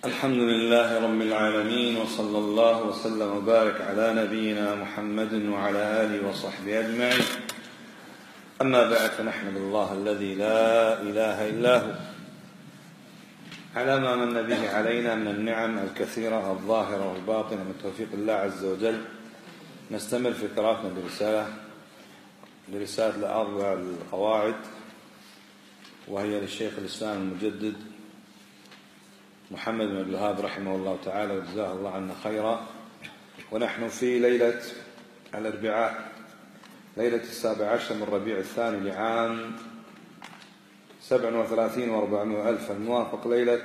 الحمد لله رب العالمين، وصلى الله وسلم وبارك على نبينا محمد وعلى آله وصحبه أجمعين. أما بعد، فنحمد الله الذي لا إله إلا هو على ما من به علينا من النعم الكثيرة الظاهرة والباطنة من توفيق الله عز وجل. نستمر في قراءتنا لرسالة الأربع القواعد، وهي للشيخ الإسلام المجدد محمد بن عبد الوهاب رحمه الله تعالى وجزاه الله عنا خيرا. ونحن في ليلة الأربعاء، ليلة 17 من ربيع الثاني لعام 37 و400 ألف، الموافق ليلة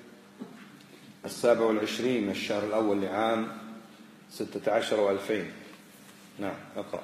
27 من الشهر الأول لعام 16 و2000. نعم، اقرأ.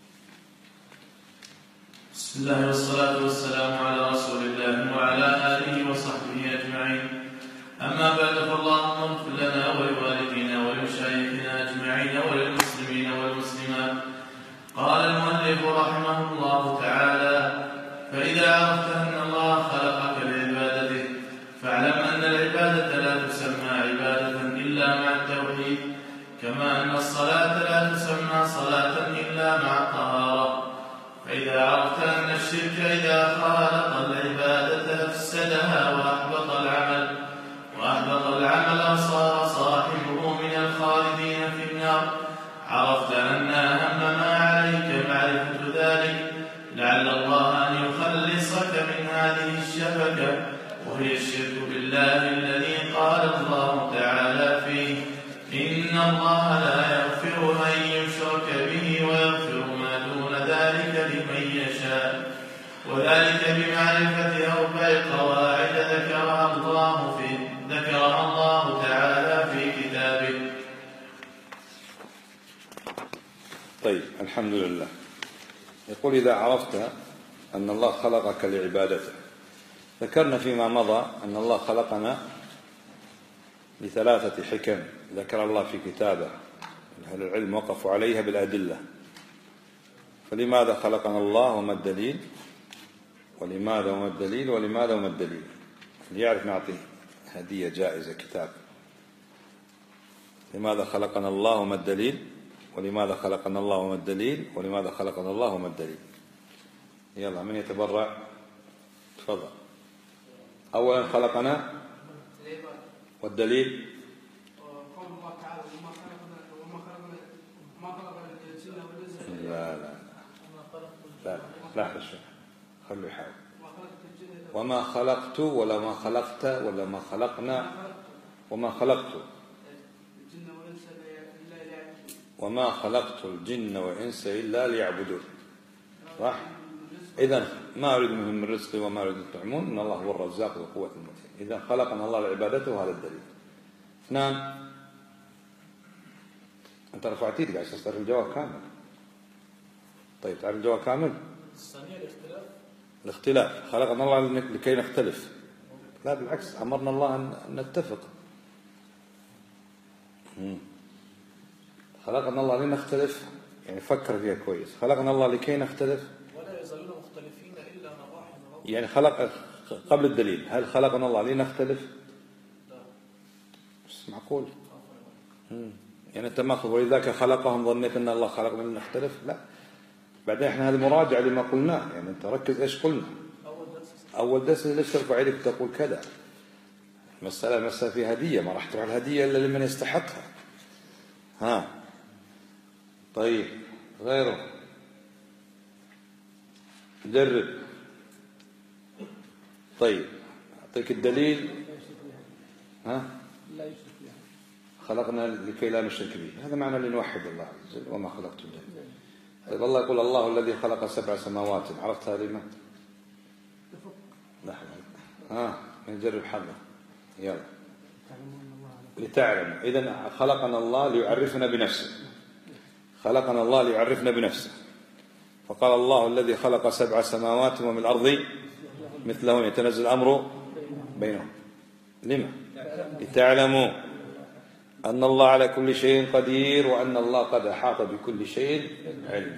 بسم الله والصلاة والسلام على رسول الله وعلى آله وصحبه أجمعين. أما بعد، فاللهم اغفر لنا ولوالدينا ولمشايخنا أجمعين وللمسلمين والمسلمات. قال المؤلف رحمه الله تعالى: فإذا عرفت أن الله خلقك لعبادته فاعلم أن العبادة لا تسمى عبادة إلا مع التوحيد، كما أن الصلاة لا تسمى صلاة إلا مع الطهارة. فإذا عرفت أن الشرك إذا خالط العبادة أفسدها وأحبط العمل صار صاحبه من الخالدين في النار، عرفت أن أهم ما عليك معرفة ذلك، لعل الله أن يخلصك من هذه الشبكة، وهي الشرك بالله الذي قال الله تعالى فيه: إن الله لا يغفر أن يشرك به ويغفر ما دون ذلك لمن يشاء، وذلك بمعرفة أربع قواعد ذكرها الله تعالى في كتابه. طيب، الحمد لله. يقول: إذا عرفت أن الله خلقك لعبادته. ذكرنا فيما مضى أن الله خلقنا لثلاثة حكم ذكر الله في كتابه، أهل العلم وقفوا عليها بالأدلة. فلماذا خلقنا الله وما الدليل؟ ولماذا وما الدليل؟ ولماذا وما الدليل؟ اللي يعرف نعطيه هدية جائزة كتاب. لماذا خلقنا الله وما الدليل؟ ولماذا خلقنا الله وما الدليل؟ ولماذا خلقنا الله وما الدليل؟ يلا، من يتبرع؟ تفضل. أولا خلقنا، والدليل قول الله تعالى: وما خلق الجن والإنس. لا شيء، خلوا يحاول. وما خلقت ولا ما خلقت ولا ما خلقنا وما خلقت وما خلقت الجن والإنس إلا ليعبدون. صح؟ إذن ما أريد منهم من رزق وما أريد يطعمون، إن الله هو الرزاق ذو القوة المتين. إذن خلقنا الله لعبادته، وهذا الدليل. اثنان، أنت رفعتي لي عشان تعرف الجواب كامل. طيب، تعرف الجواب كامل؟ الاختلاف. خلقنا الله لكي نختلف. لا، بالعكس، أمرنا الله أن نتفق. خلقنا الله لنختلف، يعني فكر فيها كويس. خلقنا الله لكي نختلف، ولا يزالون مختلفين إلا من رحم ربك. يعني خلق قبل الدليل. هل خلقنا الله لنختلف؟ لا، بس معقول. يعني أنت ماخذ ولذاك خلقهم ظنيت أن الله خلقنا لنختلف؟ لا. بعدين احنا هذه مراجعة لما قلناه، يعني أنت ركز إيش قلنا. أول درس ليش ترفع يدك وتقول كذا؟ مسألة في هدية، ما راح تروح الهدية إلا لمن يستحقها. طيب، غيره جرب. طيب، أعطيك الدليل. خلقنا لكي لا نشرك به، هذا معنى لنوحد الله عز وجل. وما خلقت الجن. طيب، الله يقول: الله الذي خلق 7 سماوات. عرفت هذه ما؟ لحظة. نجرب حظه. يلا، لتعلم. إذن خلقنا الله ليعرفنا بنفسه. خلقنا الله ليعرفنا بنفسه. فقال: الله الذي خلق 7 سماوات ومن الأرض مثلهن يتنزل الأمر بينهم. لما؟ لتعلموا أن الله على كل شيء قدير، وأن الله قد أحاط بكل شيء علما.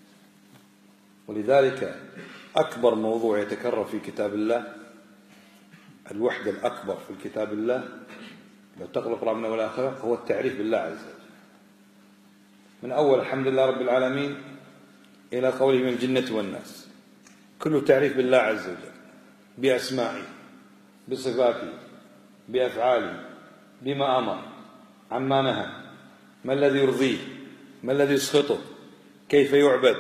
ولذلك أكبر موضوع يتكرر في كتاب الله، الوحدة الأكبر في كتاب الله لو تقرأ القرآن من أول آخره هو التعريف بالله عز وجل، من أول الحمد لله رب العالمين إلى قوله من الجنة والناس، كله تعريف بالله عز وجل بأسمائه، بصفاته، بأفعاله، بما أمر، عما نهى، ما الذي يرضيه، ما الذي يسخطه، كيف يعبد.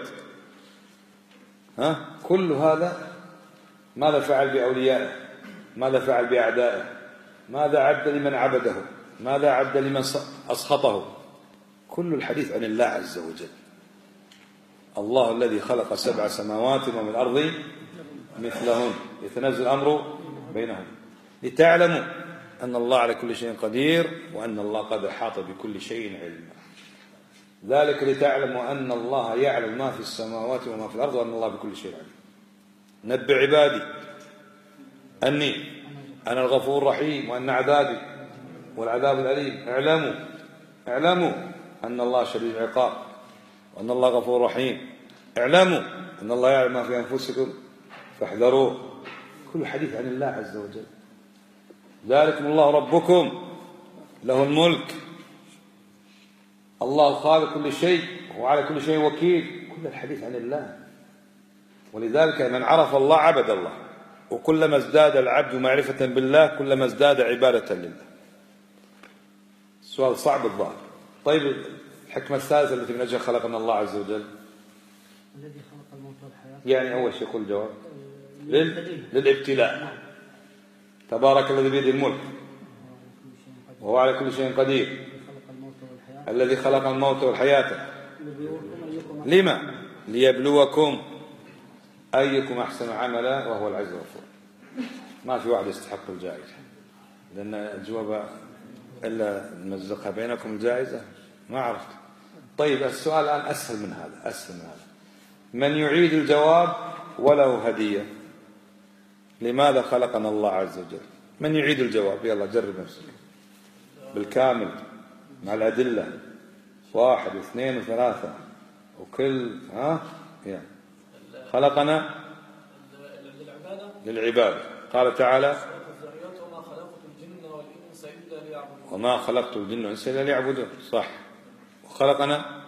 كل هذا ماذا فعل بأوليائه، ماذا فعل بأعدائه، ماذا عد لمن عبده، ماذا عد لمن أسخطه. كل الحديث عن الله عز وجل. الله الذي خلق 7 سماوات ومن الأرض مثلهن يتنزل الأمر بينهم لتعلموا أن الله على كل شيء قدير وأن الله قد أحاط بكل شيء علما. ذلك لتعلموا أن الله يعلم ما في السماوات وما في الأرض وأن الله بكل شيء عليم. نبئ عبادي أني أنا الغفور الرحيم وأن عذابي والعذاب الأليم. اعلموا أن الله شديد العقاب وأن الله غفور رحيم. اعلموا أن الله يعلم ما في أنفسكم فاحذروه. كل حديث عن الله عز وجل. ذلكم الله ربكم له الملك، الله خالق كل شيء وعلى كل شيء وكيل. كل الحديث عن الله. ولذلك من عرف الله عبد الله، وكلما ازداد العبد معرفة بالله كلما ازداد عبادة لله. السؤال صعب الظاهر. طيب الحكمة الثالثة التي من أجلها خلقنا الله عز وجل الذي خلق الموت والحياة، يعني أول شيء يقول الجواب للابتلاء. تبارك الذي بيده الملك وهو على كل شيء قدير الذي خلق الموت والحياة. لما؟ ليبلوكم أيكم أحسن عملا وهو العزيز الغفور. ما في واحد يستحق الجائزة، لأن الجواب إلا نمزقها بينكم الجائزة ما عرفت. طيب السؤال الآن أسهل من هذا. من يعيد الجواب وله هدية. لماذا خلقنا الله عز وجل؟ من يعيد الجواب؟ يلا جرب نفسك بالكامل مع الأدلة 1 و2 و3 وكل يعني. خلقنا للعبادة. قال تعالى وما خلقت الجن والإنس إلا ليعبدون. صح. وخلقنا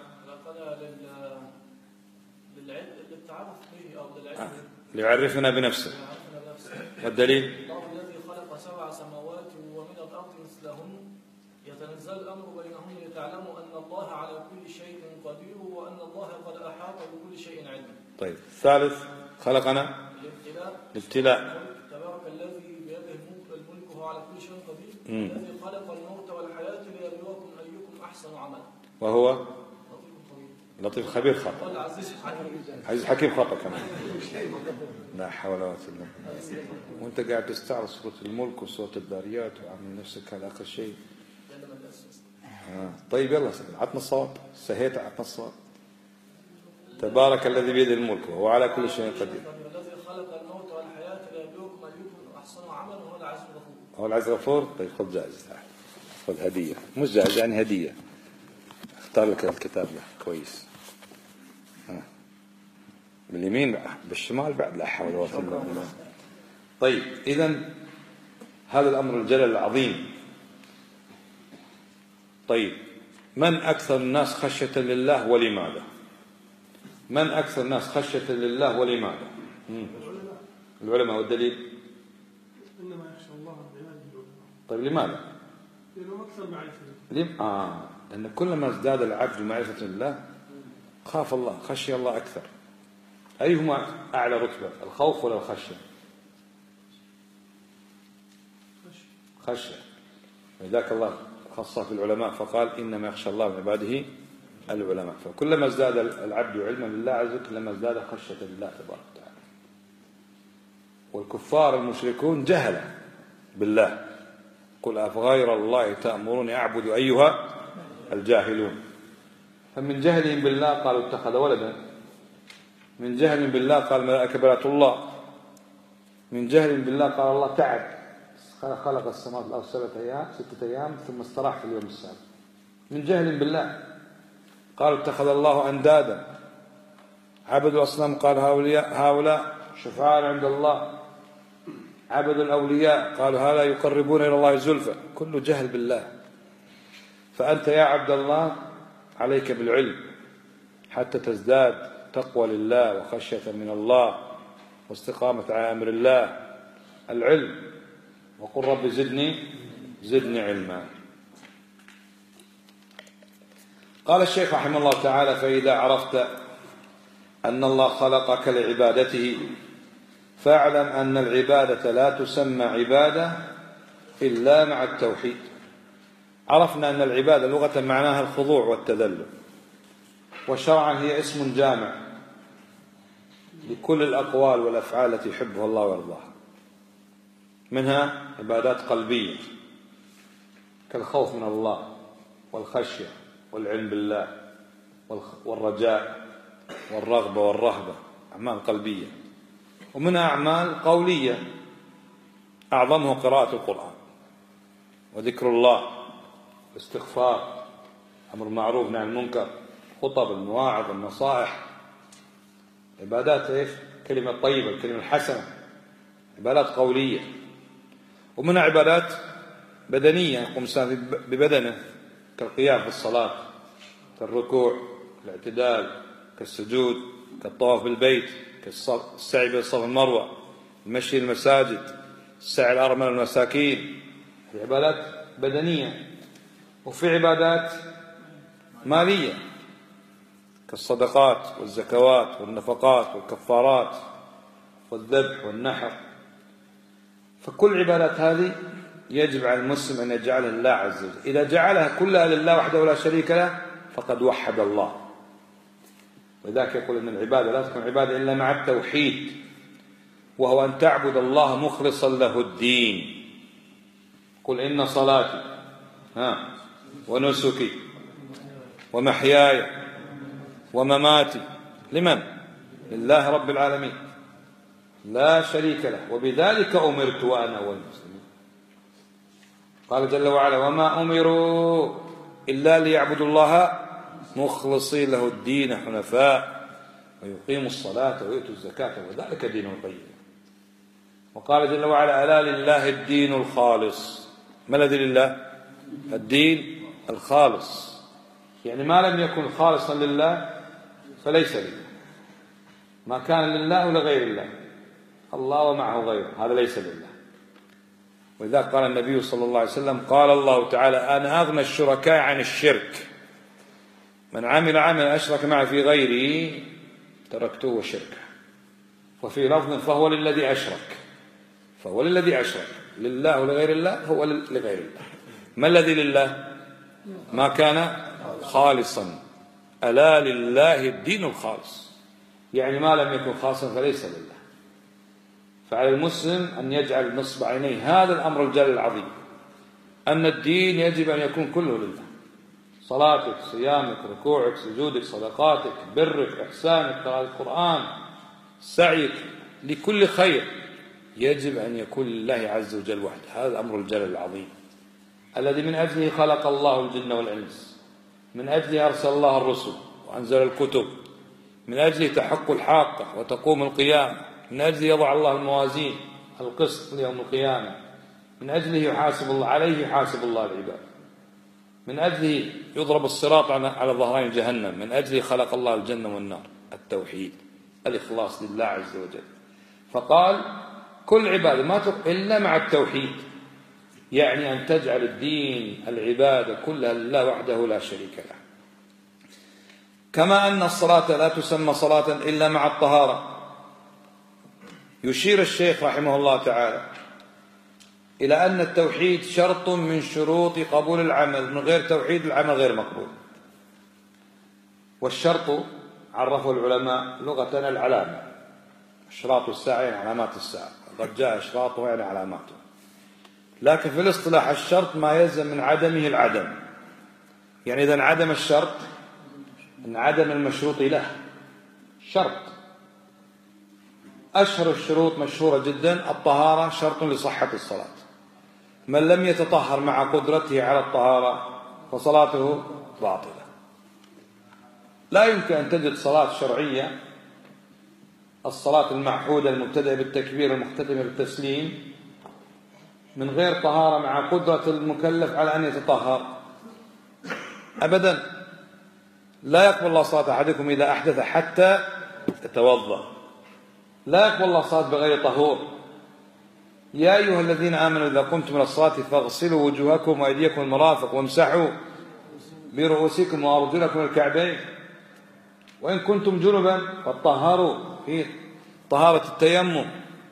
للتعرف به أو للعلم ليعرفنا بنفسه. والدليل الله الذي خلق 7 سماوات ومن الأرض مثلهن يتنزل الأمر بينهن لتعلموا أن الله على كل شيء قدير وأن الله قد أحاط بكل شيء علما. طيب الثالث خلقنا للابتلاء. تبارك الذي بيده الملك وهو على كل شيء قدير الذي خلق الموت والحياة ليبلوكم أيكم أحسن عملا وهو لطيف خبير. خطأ. عزيز حكيم. خطأ كمان. لا حول ولا قوة إلا بالله. وانت قاعد تستعرض سورة الملك وسورة الذاريات وعامل نفسك هذا آخر شيء. طيب يلا عطنا الصواب. سهيت عطنا الصواب. تبارك الذي بيده الملك وهو على كل شيء قدير الذي خلق الموت والحياة ليبلوكم أيكم أحسن عملا وهو العزيز الغفور. هو العزيز الغفور. طيب خذ جائزة. خذ هدية. مش جائزة يعني هدية. اختار لك الكتاب له كويس. باليمين بالشمال بعد. لا حول ولا قوة إلا بالله. طيب إذن هذا الأمر الجلل العظيم. طيب من أكثر الناس خشية لله ولماذا؟ من أكثر الناس خشية لله ولماذا؟ العلماء. والدليل إنما يخشى الله من عباده العلماء. طيب لماذا؟ لأنهم أكثر معرفة. لأن كلما ازداد العبد معرفة الله خاف الله، خشي الله أكثر. أيهما أعلى رتبة، الخوف ولا الخشية؟ خشية. لذلك الله خصه في العلماء فقال إنما يخشى الله من عباده العلماء. فكلما ازداد العبد علما بالله عز وجل كلما ازداد خشية لله تبارك وتعالى. والكفار المشركون جهل بالله. قل أفغير الله تأمروني أعبد أيها الجاهلون. فمن جهلهم بالله قالوا اتخذ ولدا. من جهل بالله قال الملائكة بنات الله. من جهل بالله قال الله تعب خلق السماوات والأرض 6 أيام ثم استراح في اليوم السابع. من جهل بالله. قالوا اتخذ الله أندادا عبدوا الأصنام. قال هؤلاء شفعاء عند الله. عبدوا الأولياء قالوا هذا يقربون إلى الله زلفى، كله جهل بالله. فأنت يا عبد الله عليك بالعلم حتى تزداد تقوى لله وخشية من الله واستقامة على أمر الله. العلم، وقل رب زدني علما. قال الشيخ رحمه الله تعالى: فإذا عرفت أن الله خلقك لعبادته فاعلم أن العبادة لا تسمى عبادة إلا مع التوحيد. عرفنا أن العبادة لغة معناها الخضوع والتذلل، وشرعا هي اسم جامع لكل الأقوال والأفعال التي يحبها الله ويرضاها، منها عبادات قلبية كالخوف من الله والخشية والعلم بالله والرجاء والرغبة والرهبة، أعمال قلبية. ومنها أعمال قولية أعظمه قراءة القرآن وذكر الله واستغفار، أمر معروف نهي عن المنكر، خطب المواعظ النصائح، عبادات إيش؟ كلمة طيبة، الكلمة الحسنة، عبادات قولية. ومنها عبادات بدنية يقوم الإنسان ببدنه كالقيام في الصلاة، كالركوع، كالاعتدال، كالسجود، كالطواف بالبيت، كالسعي بين الصفا والمروة، المشي المساجد، السعي الأرملة والمساكين. هذه عبادات بدنية. وفي عبادات مالية كالصدقات والزكوات والنفقات والكفارات والذبح والنحر. فكل عبادات هذه يجب على المسلم أن يجعلها لله عز وجل. إذا جعلها كلها لله وحده لا شريك له فقد وحد الله. ولذلك يقول أن العبادة لا تكون عبادة إلا مع التوحيد، وهو أن تعبد الله مخلصا له الدين. قل إن صلاتي ونسكي ومحياي ومماتي لمن؟ لله رب العالمين لا شريك له، وبذلك أمرت وأنا أول المسلمين. قال جل وعلا: وما أمروا إلا ليعبدوا الله مخلصين له الدين حنفاء ويقيموا الصلاة ويؤتوا الزكاة وذلك دين القيم. وقال جل وعلا: ألا لله الدين الخالص. ما الذي لله؟ الدين الخالص، يعني ما لم يكن خالصا لله فليس لله، ما كان لله ولغير الله، الله ومعه غيره، هذا ليس لله. ولذلك قال النبي صلى الله عليه وسلم: قال الله تعالى: أنا أغنى الشركاء عن الشرك، من عمل عملا أشرك معي في غيري تركته وشركه. وفي لفظ: فهو للذي أشرك، فهو للذي أشرك، لله ولغير الله هو لغير الله. ما الذي لله؟ ما كان خالصا. ألا لله الدين الخالص، يعني ما لم يكن خالصا فليس لله. فعلى المسلم أن يجعل نصب عينيه هذا الأمر الجليل العظيم، أن الدين يجب أن يكون كله لله. صلاتك، صيامك، ركوعك، سجودك، صدقاتك، برك، إحسانك، قراءة القرآن، سعيك لكل خير يجب أن يكون لله عز وجل وحده. هذا الأمر الجليل العظيم الذي من أجله خلق الله الجن والإنس، من أجله أرسل الله الرسل وأنزل الكتب، من أجله تحق الحاقة وتقوم القيامة، من أجله يضع الله الموازين القسط ليوم القيامة، من أجله يحاسب الله عليه، يحاسب الله العباد، من أجله يضرب الصراط على ظهرين جهنم، من أجله خلق الله الجنة والنار. التوحيد، الإخلاص لله عز وجل. فقال: كل عبادة ما تقبل إلا مع التوحيد، يعني أن تجعل الدين العبادة كلها لله وحده لا شريك له. كما أن الصلاة لا تسمى صلاة إلا مع الطهارة. يشير الشيخ رحمه الله تعالى إلى أن التوحيد شرط من شروط قبول العمل، من غير توحيد العمل غير مقبول. والشرط عرفه العلماء لغة العلامة، أشراط الساعة يعني علامات الساعة، قد جاء أشراطه يعني علاماته. لكن في الاصطلاح الشرط ما يلزم من عدمه العدم، يعني إذا انعدم الشرط انعدم المشروط له. شرط أشهر الشروط مشهورة جدا، الطهارة شرط لصحة الصلاة، من لم يتطهر مع قدرته على الطهارة فصلاته باطلة. لا يمكن أن تجد صلاة شرعية، الصلاة المعهودة المبتدئة بالتكبير المختتمة بالتسليم، من غير طهارة مع قدرة المكلف على أن يتطهر أبدا. لا يقبل الله صلاة أحدكم إذا أحدث حتى يتوضأ، لا يقبل الله صلاة بغير طهور. يا أيها الذين آمنوا إذا قمتم إلى الصلاة فاغسلوا وجوهكم وأيديكم المرافق وامسحوا برؤوسكم وأرجلكم الكعبين وإن كنتم جنبا فطهروا في طهارة التيمم.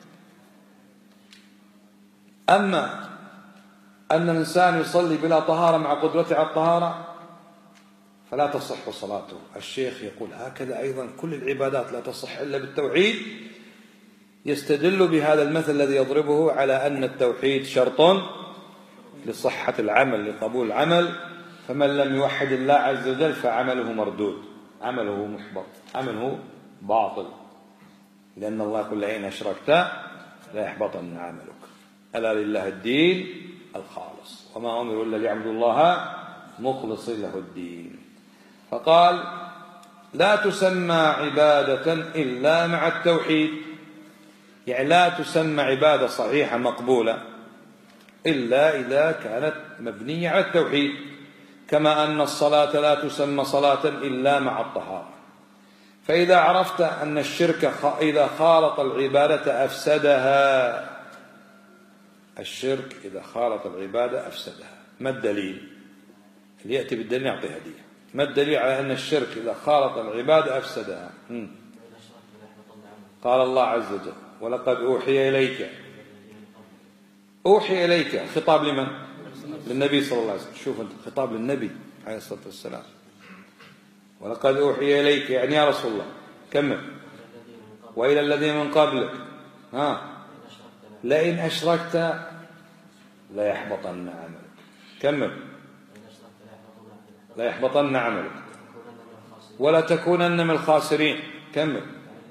أما أن الإنسان يصلي بلا طهارة مع قدرته على الطهارة فلا تصح صلاته. الشيخ يقول هكذا أيضا كل العبادات لا تصح إلا بالتوحيد، يستدل بهذا المثل الذي يضربه على أن التوحيد شرط لصحة العمل، لقبول العمل، فمن لم يوحد الله عز وجل فعمله مردود، عمله محبط، عمله باطل، لأن الله يقول لئن أشركت لا يحبطن عملك، ألا لله الدين الخالص وما أمروا إلا ليعبدوا الله مخلصين له الدين. فقال لا تسمى عبادة إلا مع التوحيد، يعني لا تسمى عبادة صحيحة مقبولة إلا إذا كانت مبنية على التوحيد، كما أن الصلاة لا تسمى صلاة إلا مع الطهارة. فإذا عرفت أن الشرك إذا خالط العبادة أفسدها، الشرك إذا خالط العبادة أفسدها، ما الدليل؟ اللي يأتي بالدليل يعطي هدية. ما الدليل على أن الشرك إذا خالط العبادة أفسدها؟ قال الله عز وجل ولقد أوحي إليك. أوحي إليك خطاب لمن؟ للنبي صلى الله عليه وسلم. شوف أنت، خطاب للنبي عليه الصلاة والسلام. ولقد أوحي إليك يعني يا رسول الله. كمل. وإلى الذين من قبلك لئن أشركت لا يحبطن عملك. كمل. لا يحبطن عملك ولا تكونن من الخاسرين. كمل.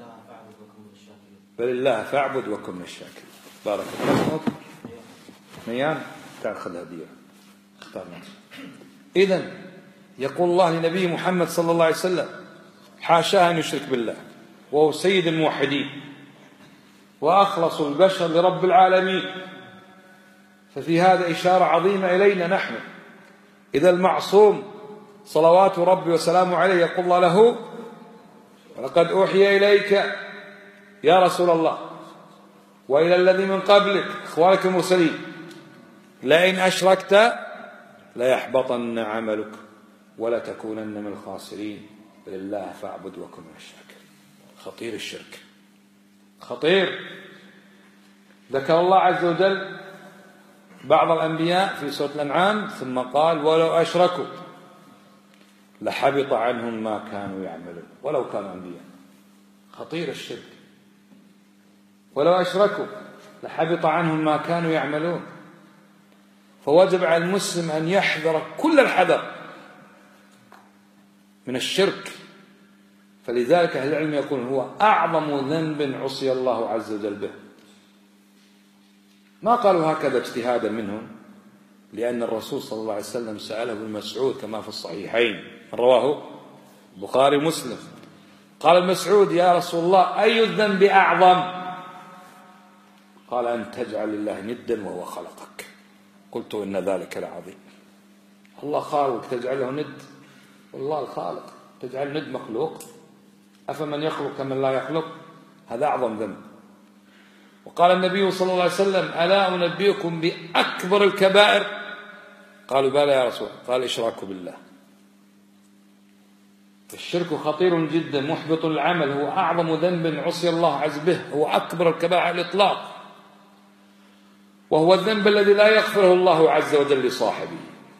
بل الله فاعبد وكن من الشاكرين. بارك الله فيك. ميان تأخذ هدية. اختار نفسك. إذن يقول الله لنبي محمد صلى الله عليه وسلم حاشاه أن يشرك بالله، وهو سيد الموحدين وأخلص البشر لرب العالمين. ففي هذا إشارة عظيمة إلينا نحن، إذا المعصوم صلوات ربي وسلامه عليه يقول الله له ولقد أوحي إليك يا رسول الله وإلى الذي من قبلك إخوانك المرسلين لئن أشركت لا يحبطن عملك ولا تكونن من الخاسرين لله فاعبد وكن من الشاكرين. خطير الشرك، خطير. ذكر الله عز وجل بعض الأنبياء في سورة الأنعام ثم قال ولو أشركوا لحبط عنهم ما كانوا يعملون، ولو كانوا أنبياء. خطير الشرك. ولو أشركوا لحبط عنهم ما كانوا يعملون. فوجب على المسلم أن يحذر كل الحذر من الشرك. فلذلك أهل العلم يقول هو أعظم ذنب عصي الله عز وجل به. ما قالوا هكذا اجتهادا منهم، لأن الرسول صلى الله عليه وسلم سأله ابن مسعود كما في الصحيحين رواه البخاري ومسلم، قال المسعود يا رسول الله أي الذنب أعظم؟ قال أن تجعل لله ندا وهو خلقك. قلت إن ذلك لعظيم. الله خالق تجعل له ند؟ والله الخالق تجعل ند مخلوق؟ أفمن يخلق كمن لا يخلق؟ هذا أعظم ذنب. وقال النبي صلى الله عليه وسلم ألا أنبئكم بأكبر الكبائر؟ قالوا بلى يا رسول الله. قال إشراك بالله. الشرك خطير جدا محبط العمل، هو أعظم ذنب عصي الله عز به، هو أكبر الكبائر على الإطلاق، وهو الذنب الذي لا يغفره الله عز وجل لصاحبه.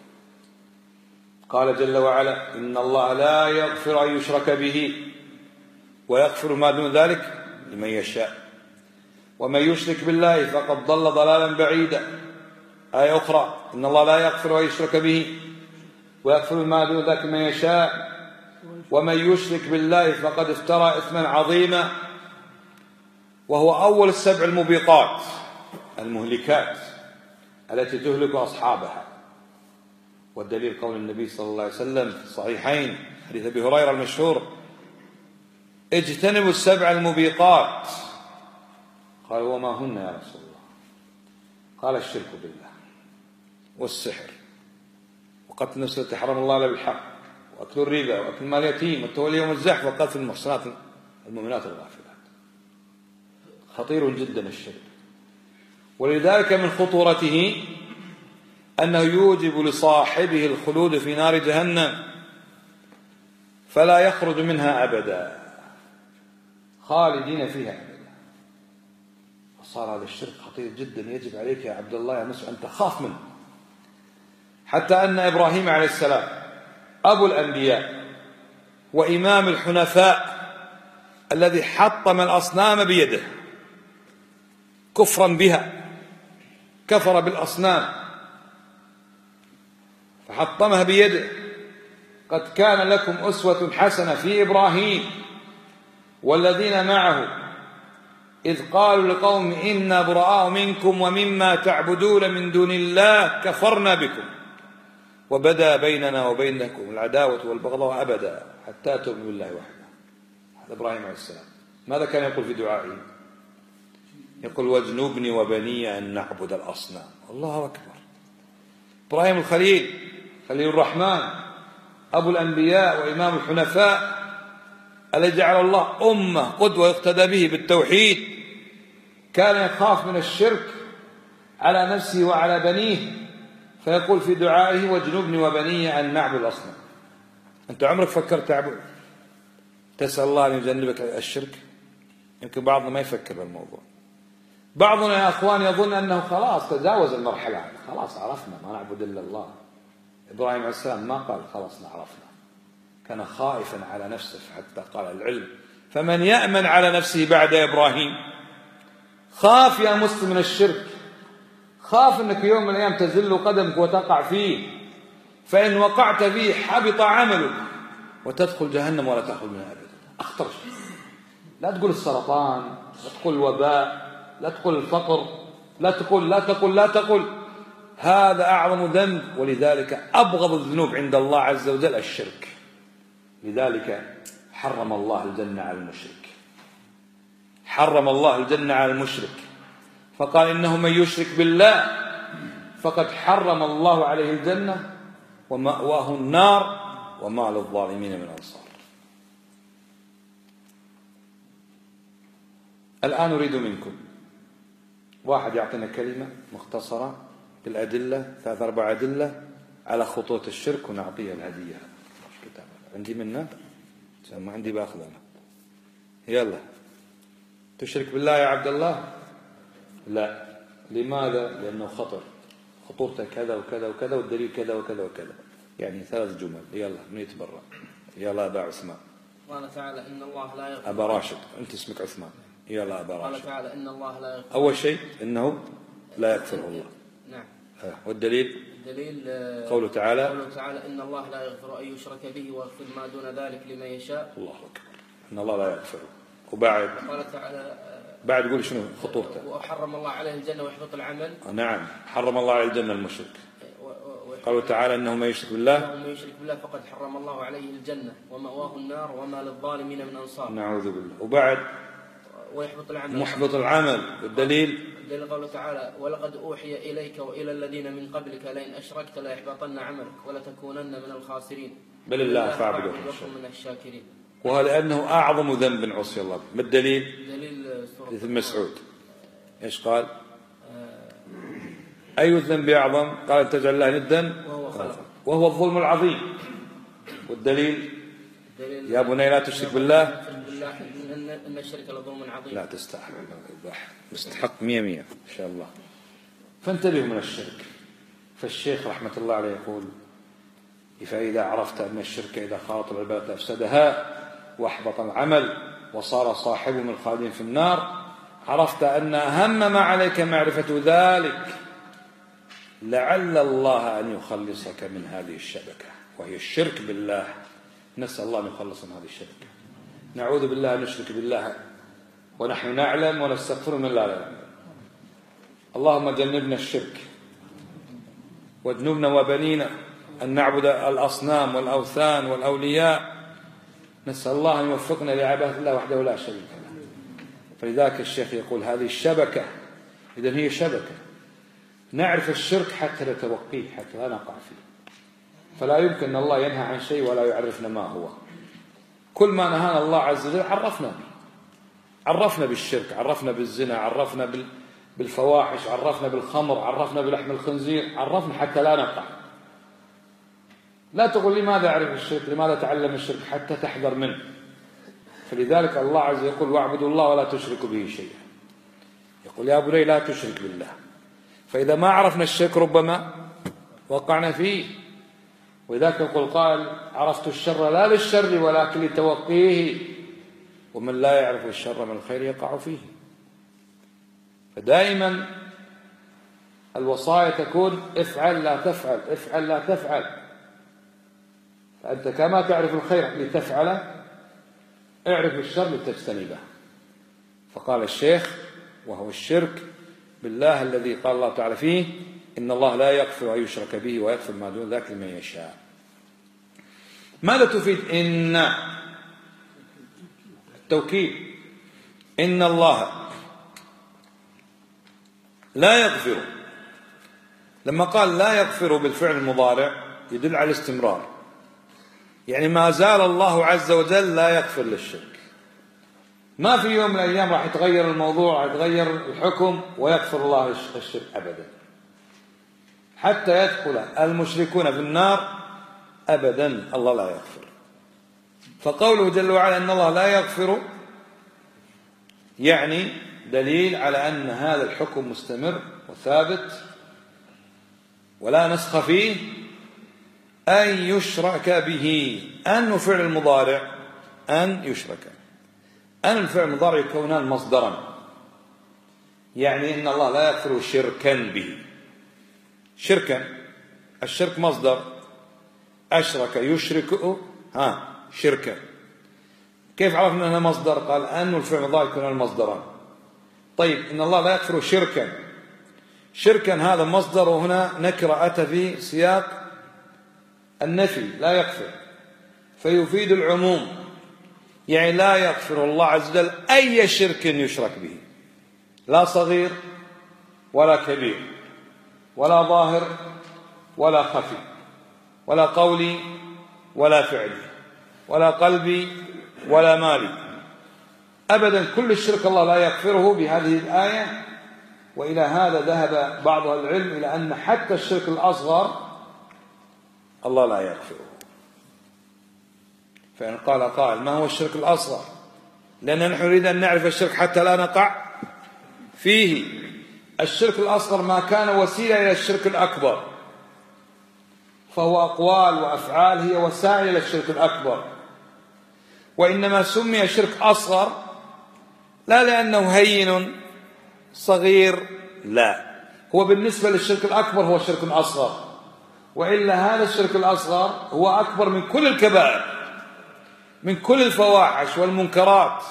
قال جل وعلا إن الله لا يغفر أن يشرك به ويغفر ما دون ذلك لمن يشاء ومن يشرك بالله فقد ضل ضلالا بعيدا. آية أخرى إن الله لا يغفر أن يشرك به ويغفر ما دون ذلك لمن يشاء ومن يشرك بالله فقد افترى إثما عظيما. وهو أول السبع الموبقات المهلكات التي تهلك أصحابها. والدليل قول النبي صلى الله عليه وسلم في الصحيحين حديث أبي هريرة المشهور اجتنبوا السبع الموبقات. قال وما هن يا رسول الله؟ قال الشرك بالله والسحر وقتل النفس التي حرم الله إلا بالحق وأكل الربا وأكل مال اليتيم والتولي يوم الزحف وقتل المحصنات المؤمنات الغافلات. خطير جدا الشرك، ولذلك من خطورته أنه يوجب لصاحبه الخلود في نار جهنم فلا يخرج منها أبدا، خالدين فيها أبدا. فصار هذا الشرك خطير جدا، يجب عليك يا عبد الله يا مسلم أن تخاف منه. حتى أن إبراهيم عليه السلام أبو الأنبياء وإمام الحنفاء الذي حطم الأصنام بيده كفرا بها، كفر بالأصنام فحطمها بيده. قد كان لكم أسوة حسنة في إبراهيم والذين معه إذ قالوا لقوم إنا براء منكم ومما تعبدون من دون الله كفرنا بكم وبدا بيننا وبينكم العداوة والبغضاء أبدا حتى تؤمنوا بالله وحده. هذا إبراهيم عليه السلام. ماذا كان يقول في دعائه؟ يقول واجنبني وبني أن نعبد الأصنام. الله أكبر. إبراهيم الخليل، خليل الرحمن، أبو الأنبياء وإمام الحنفاء، الذي جعل الله أمة قدوة يقتدى به بالتوحيد، كان يخاف من الشرك على نفسه وعلى بنيه، فيقول في دعائه واجنبني وبني أن نعبد الأصنام. أنت عمرك فكرت تعبد؟ تسأل الله أن يجنبك الشرك؟ يمكن بعضنا ما يفكر بالموضوع. بعضنا يا أخوان يظن أنه خلاص تجاوز المرحلة، خلاص عرفنا ما نعبد إلا الله. إبراهيم عليه السلام ما قال خلاص عرفنا، كان خائفا على نفسه حتى قال العلم فمن يأمن على نفسه بعد إبراهيم. خاف يا مسلم من الشرك، خاف أنك يوم من الأيام تزل قدمك وتقع فيه، فإن وقعت فيه حبط عملك وتدخل جهنم ولا تخرج منها أبدا. أخطر شيء. لا تقول السرطان، لا تقول الوباء، لا تقول الفقر، لا تقل هذا أعظم ذنب، ولذلك أبغض الذنوب عند الله عز وجل الشرك. لذلك حرم الله الجنة على المشرك، حرم الله الجنة على المشرك، فقال إنه من يشرك بالله فقد حرم الله عليه الجنة ومأواه النار وما للظالمين من أنصار. الآن أريد منكم واحد يعطينا كلمة مختصرة بالأدلة 3-4 أدلة على خطوة الشرك ونعطيه الهدية. عندي منه ما عندي باخذ أنا. يلا تشرك بالله يا عبد الله؟ لا. لماذا؟ لأنه خطر، خطورته كذا وكذا وكذا والدليل كذا وكذا وكذا، يعني 3 جمل. يلا من يتبرع؟ يلا أبا عثمان. قال تعالى إن الله لا يغفر. أبا راشد، أنت اسمك عثمان. يلا أبا راشد. قال تعالى إن الله لا يغفر. أول شيء إنه لا يغفره الله. نعم. والدليل؟ الدليل قوله تعالى إن الله لا يغفر أن يشرك به ويغفر ما دون ذلك لمن يشاء. الله أكبر. إن الله لا يغفره. وبعد قال تعالى بعد يقول شنو خطورته؟ وحرم الله عليه الجنة ويحبط العمل. نعم، حرم الله على الجنة المشرك. قالوا تعالى إنه من يشرك بالله فقد حرم الله عليه الجنة ومأواه النار وما للظالمين من أنصار. نعوذ بالله. وبعد ويحبط العمل. محبط العمل. والدليل قوله تعالى ولقد أوحي إليك وإلى الذين من قبلك لئن أشركت ليحبطن عملك ولتكونن من الخاسرين بل الله فاعبده من الشاكرين. وهذا أنه أعظم ذنب عصي الله. ما الدليل؟ دليل حديث مسعود إيش قال؟ أي الذنب أعظم؟ قال تجعل الله ندا وهو الظلم العظيم. والدليل يا بني لا تشرك بالله إن الشرك لظلم عظيم. لا تستحق، مستحق 100 إن شاء الله. فانتبهوا من الشرك. فالشيخ رحمة الله عليه يقول فإذا عرفت أن الشرك إذا خاطب العبادة أفسدها وأحبط العمل وصار صاحبه من الخالدين في النار، عرفت أن أهم ما عليك معرفة ذلك لعل الله أن يخلصك من هذه الشبكة وهي الشرك بالله. نسأل الله أن يخلص من هذه الشبكة. نعوذ بالله أن نشرك بالله ونحن نعلم ونستغفر من لا نعلم. اللهم جنبنا الشرك واجنبنا وبنينا أن نعبد الأصنام والأوثان والأولياء. نسأل الله أن يوفقنا لعبادة الله وحده لا شريك له. فلذلك الشيخ يقول هذه الشبكة، إذن هي شبكة نعرف الشرك حتى نتوقيه، حتى لا نقع فيه. فلا يمكن أن الله ينهى عن شيء ولا يعرفنا ما هو. كل ما نهانا الله عز وجل عرفنا به، عرفنا بالشرك، عرفنا بالزنا، عرفنا بالفواحش، عرفنا بالخمر، عرفنا بلحم الخنزير، عرفنا حتى لا نقع. لا تقول لماذا أعرف الشرك، لماذا تعلم الشرك، حتى تحذر منه. فلذلك الله عز وجل يقول واعبدوا الله ولا تشركوا به شيئا. يقول يا بني لا تشرك بالله. فإذا ما عرفنا الشرك ربما وقعنا فيه. ولذلك يقول قال عرفت الشر لا للشر ولكن لتوقيه، ومن لا يعرف الشر من الخير يقع فيه. فدائما الوصايا تكون افعل لا تفعل، افعل لا تفعل. فأنت كما تعرف الخير لتفعله اعرف الشر لتجتنبه. فقال الشيخ وهو الشرك بالله الذي قال الله تعالى فيه إن الله لا يغفر أن يشرك به ويغفر ما دون ذلك لمن يشاء. ماذا تفيد إن؟ التوكيد. إن الله لا يغفر، لما قال لا يغفر بالفعل المضارع يدل على الاستمرار، يعني ما زال الله عز وجل لا يغفر للشرك. ما في يوم من الأيام راح يتغير الموضوع، راح يتغير الحكم ويغفر الله الشرك أبدا. حتى يدخل المشركون في النار أبدا الله لا يغفر. فقوله جل وعلا أن الله لا يغفر يعني دليل على أن هذا الحكم مستمر وثابت ولا نسخ فيه. أن يشرك به، أن فعل المضارع أن يشرك، أن الفعل المضارع يكونان مصدرا، يعني إن الله لا يغفر شركا به. شركا، الشرك مصدر، أشرك يشرك شركا. كيف عرفنا أنه مصدر؟ قال أن الفعل المضارع يكونان مصدرا. طيب إن الله لا يغفر شركا، شركا هذا مصدر، وهنا نكرة أتى في سياق النفي لا يغفر، فيفيد العموم، يعني لا يغفر الله عز وجل أي شرك يشرك به، لا صغير ولا كبير ولا ظاهر ولا خفي ولا قولي ولا فعلي ولا قلبي ولا مالي أبدا. كل الشرك الله لا يغفره بهذه الآية. وإلى هذا ذهب بعض العلم إلى أن حتى الشرك الأصغر الله لا يغفره. فإن قال قائل ما هو الشرك الأصغر؟ لأننا نحن نريد أن نعرف الشرك حتى لا نقع فيه. الشرك الأصغر ما كان وسيلة إلى الشرك الأكبر، فهو أقوال وأفعال هي وسائل إلى الشرك الأكبر. وإنما سمي شرك أصغر لا لأنه هين صغير، لا، هو بالنسبة للشرك الأكبر هو شرك أصغر، وإلا هذا الشرك الأصغر هو أكبر من كل الكبائر، من كل الفواحش والمنكرات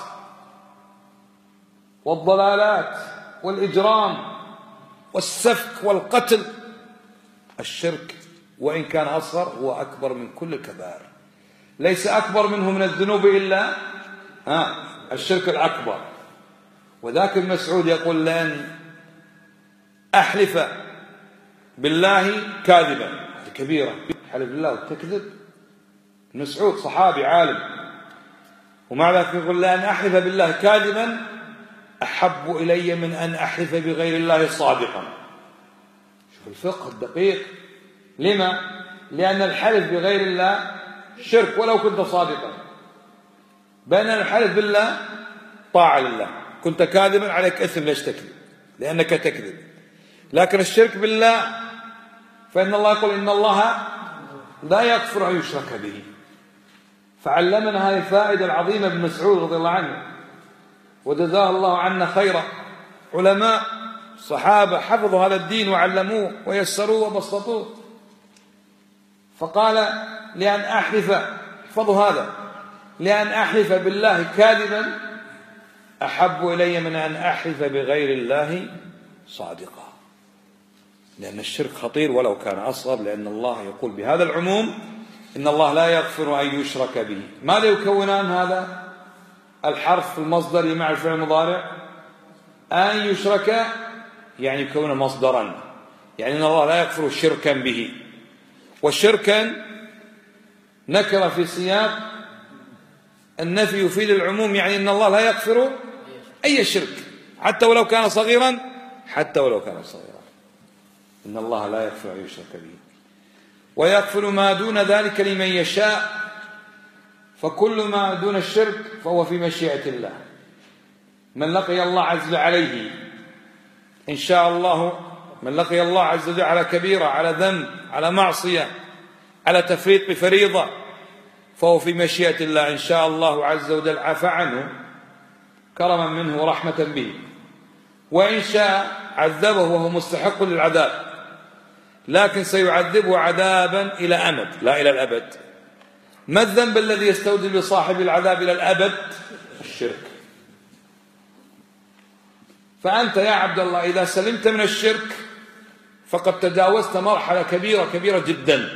والضلالات والإجرام والسفك والقتل. الشرك وإن كان أصغر هو أكبر من كل الكبائر، ليس أكبر منه من الذنوب إلا الشرك الأكبر. وذاك ابن مسعود يقول لأن أحلف بالله كاذبا، هذه كبيرة، حلف بالله وتكذب. ابن مسعود صحابي عالم، ومع ذلك يقول لأن أحلف بالله كاذبا أحب إلي من أن أحلف بغير الله صادقا. شوف الفقه الدقيق. لما؟ لأن الحلف بغير الله شرك ولو كنت صادقا، بين الحلف بالله طاعة لله. كنت كاذبا عليك إثم، ليش تكذب؟ لأنك تكذب. لكن الشرك بالله فإن الله يقول إن الله لا يغفر أن يشرك به. فعلمنا هذه الفائدة العظيمة ابن مسعود رضي الله عنه، وجزاه الله عنا خيرا. علماء صحابة حفظوا هذا الدين وعلموه ويسروه وبسطوه. فقال لأن أحلف، احفظوا هذا، لأن أحلف بالله كاذبا أحب إلي من أن أحلف بغير الله صادقا. لأن الشرك خطير ولو كان أصغر، لأن الله يقول بهذا العموم إن الله لا يغفر أن يشرك به. ماذا يكونان هذا الحرف المصدري مع الفعل المضارع؟ أن يشرك يعني يكون مصدرا، يعني أن الله لا يغفر شركا به. والشركا نكر في سياق النفي يفيد العموم، يعني أن الله لا يغفر أي شرك حتى ولو كان صغيرا، إن الله لا يغفر أن يشرك به ويغفر ما دون ذلك لمن يشاء. فكل ما دون الشرك فهو في مشيئة الله. من لقي الله عز وجل عليه إن شاء الله، من لقي الله عز وجل على كبيرة، على ذنب، على معصية، على تفريط بفريضة، فهو في مشيئة الله. إن شاء الله عز وجل عفى عنه كرما منه ورحمة به، وإن شاء عذبه وهو مستحق للعذاب، لكن سيعذبه عذابا إلى أمد لا إلى الأبد. ما الذنب الذي يستوجب لصاحب العذاب إلى الأبد؟ الشرك. فأنت يا عبد الله إذا سلمت من الشرك فقد تجاوزت مرحلة كبيرة جدا.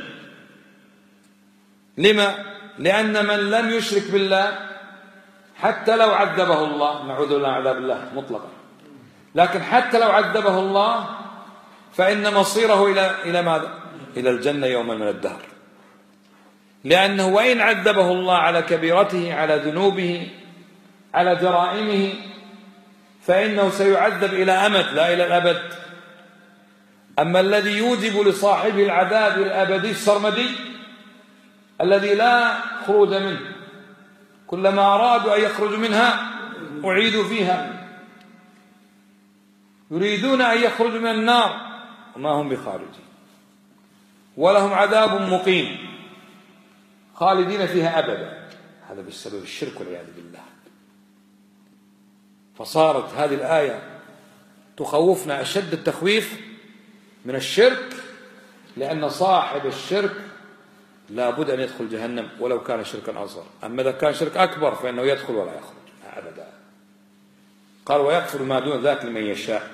لما؟ لأن من لم يشرك بالله حتى لو عذبه الله، نعوذ بالله من عذاب الله مطلقا، لكن حتى لو عذبه الله فإن مصيره إلى ماذا؟ إلى الجنة يوما من الدهر. لأنه وإن عذبه الله على كبيرته، على ذنوبه، على جرائمه، فإنه سيعذب إلى أمد لا إلى الأبد. أما الذي يوجب لصاحبه العذاب الأبدي السرمدي الذي لا خروج منه، كلما أرادوا أن يخرجوا منها أعيدوا فيها، يريدون أن يخرجوا من النار وما هم بخارجين، ولهم عذاب مقيم خالدين فيها أبدا. هذا بسبب الشرك والعياذ بالله. فصارت هذه الآية تخوفنا أشد التخويف من الشرك، لأن صاحب الشرك لا بد أن يدخل جهنم ولو كان شركا أصغر. أما إذا كان شرك أكبر فإنه يدخل ولا يخرج أبدا. قال ويغفر ما دون ذلك لمن يشاء.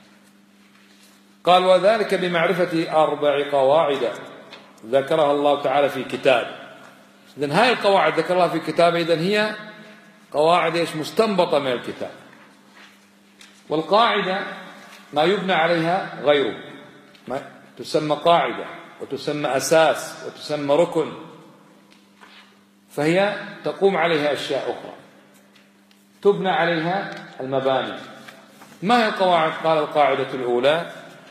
قال وذلك بمعرفة 4 قواعد ذكرها الله تعالى في كتابه. إذن هاي القواعد ذكرها في كتابه، إذن هي قواعد مستنبطة من الكتاب. والقاعدة ما يبنى عليها غيره، ما تسمى قاعدة وتسمى أساس وتسمى ركن، فهي تقوم عليها أشياء أخرى تبنى عليها المباني. ما هي القواعد؟ قال القاعدة الأولى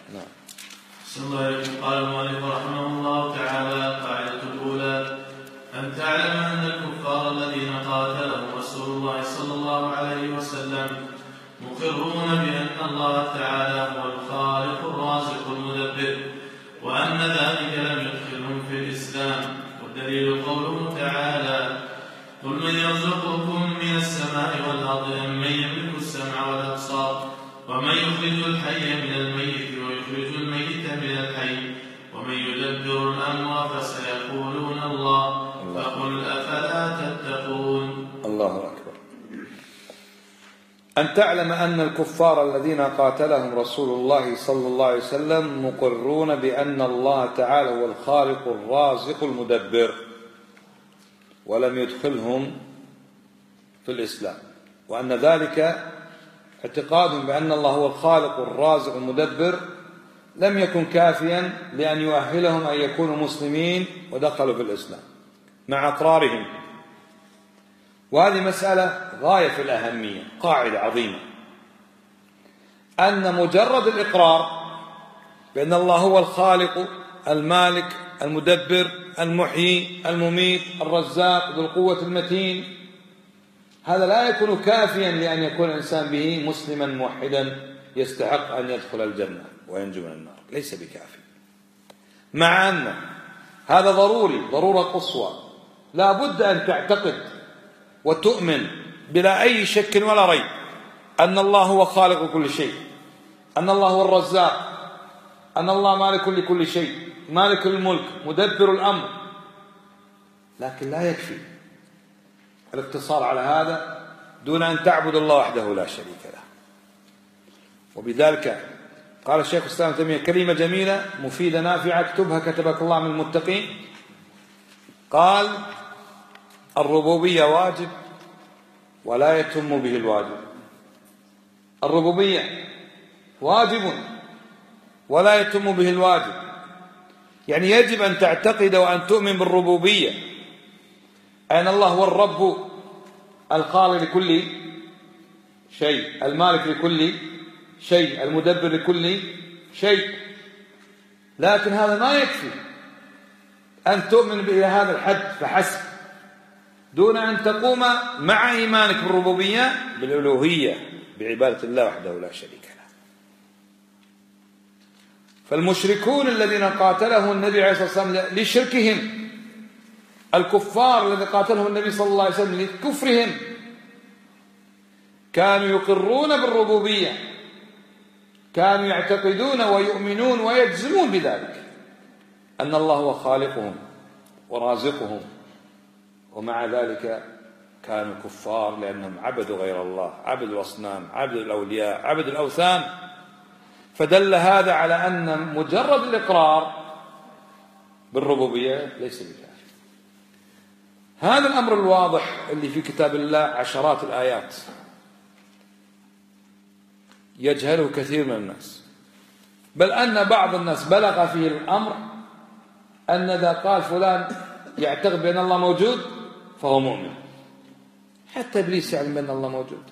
قال المؤلف رحمه الله تعالى: القاعدة الأولى أن تعلم أن الكفار الذين قاتلهم رسول الله صلى الله عليه وسلم مقرون بأن الله تعالى هو الخالق الرازق المدبر، وأن ذلك لم يدخلهم في الإسلام. والدليل قوله تعالى: قل من يرزقكم من السماء والأرض أم من يملك السمع والأبصار ومن يخرج الحي من الميت ويخرج الميت من الحي ومن يدبر الأمر فسيقولون الله فقل أفلا تتقون. الله أكبر. أن تعلم أن الكفار الذين قاتلهم رسول الله صلى الله عليه وسلم مقرون بأن الله تعالى هو الخالق الرازق المدبر، ولم يدخلهم في الإسلام، وأن ذلك اعتقادهم بأن الله هو الخالق الرازق المدبر لم يكن كافيا لأن يؤهلهم أن يكونوا مسلمين ودخلوا في الإسلام مع أقرارهم. وهذه مسألة غاية في الأهمية، قاعدة عظيمة، أن مجرد الإقرار بأن الله هو الخالق المالك المدبر المحيي المميت الرزاق ذو القوة المتين، هذا لا يكون كافيا لأن يكون الإنسان به مسلما موحدا يستحق أن يدخل الجنة وينجو من النار، ليس بكافي. مع أن هذا ضروري، ضرورة قصوى، لا بد أن تعتقد وتؤمن بلا أي شك ولا ريب أن الله هو خالق كل شيء، أن الله هو الرزاق، أن الله مالك لكل شيء، مالك الملك، مدبر الأمر. لكن لا يكفي الاقتصار على هذا دون أن تعبد الله وحده لا شريك له. وبذلك قال الشيخ الإسلام ابن تيمية كلمة جميلة مفيدة نافعة اكتبها كتبك الله من المتقين. قال: الربوبية واجب ولا يتم به الواجب. الربوبية واجب ولا يتم به الواجب. يعني يجب أن تعتقد وأن تؤمن بالربوبية، أن الله هو الرب الخالق لكل شيء، المالك لكل شيء، المدبر لكل شيء. لكن هذا ما يكفي أن تؤمن إلى هذا الحد فحسب، دون أن تقوم مع إيمانك بالربوبية بالألوهية، بعبادة الله وحده لا شريك له. فالمشركون الذين قاتلهم النبي عليه الصلاة والسلام لشركهم، الكفار الذين قاتلهم النبي صلى الله عليه وسلم لكفرهم، كانوا يقرون بالربوبية، كانوا يعتقدون ويؤمنون ويجزمون بذلك، أن الله هو خالقهم ورازقهم، ومع ذلك كانوا كفار لأنهم عبدوا غير الله، عبدوا الأصنام، عبدوا الأولياء، عبدوا الأوثان. فدل هذا على أن مجرد الإقرار بالربوبية ليس بكافي. هذا الأمر الواضح اللي في كتاب الله عشرات الآيات يجهله كثير من الناس، بل أن بعض الناس بلغ فيه الأمر أن إذا قال فلان يعتقد بأن الله موجود فهو مؤمن. حتى إبليس يعلم بأن الله موجود.